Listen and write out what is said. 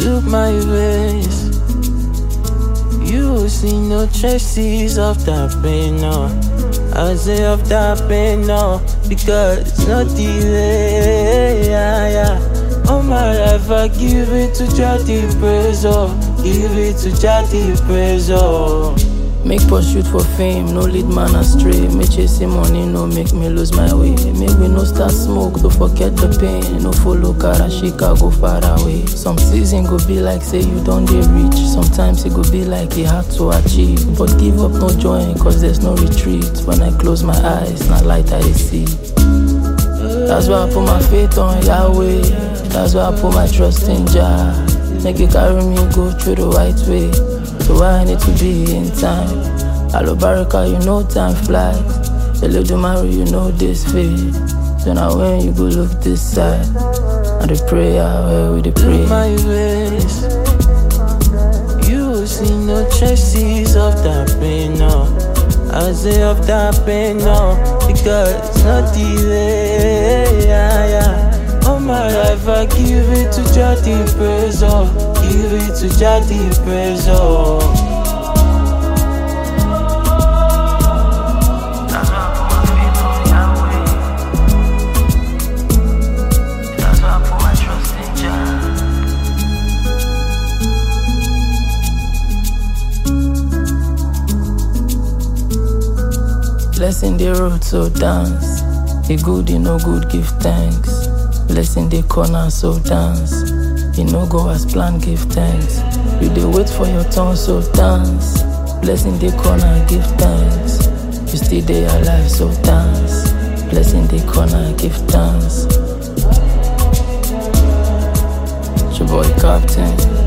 Look my ways. You will see no traces of that pain, no. I say of that pain, no, because it's not the way, All my life I give it to Jah the praise, oh. Give it to Jah the praise, oh. Make pursuit for fame, no lead man astray. Me chasing money, no make me lose my way. Make me no start smoke, don't forget the pain. No follow Karashika, go far away. Some season go be like say you don't dey reach. Sometimes it go be like it hard to achieve. But give up no join, cause there's no retreat. When I close my eyes, not light I see. That's why I put my faith on Yahweh. That's why I put my trust in Jah. Make you carry me go through the right way. So I need to be in time. Alo Baraka, you know time flies. Elodumare, you know this fate. So now when you go look this side, and the prayer where we the pray. Look my ways. You will see no traces of that pain, no. I say of that pain, no, because it's not the way, All my life I give it to Jah the praise, oh. Give it to Jah the praise, oh. That's why I put my faith on Yahweh. That's why I put my trust in Jah. Blessing the road, so dance. The good, you no good, give thanks. Blessing the corner, so dance. You no go as planned, give thanks. You dey wait for your turn, so dance. Blessing the corner, give thanks. You still dey alive, so dance. Blessing the corner, give thanks. It's your boy Captain.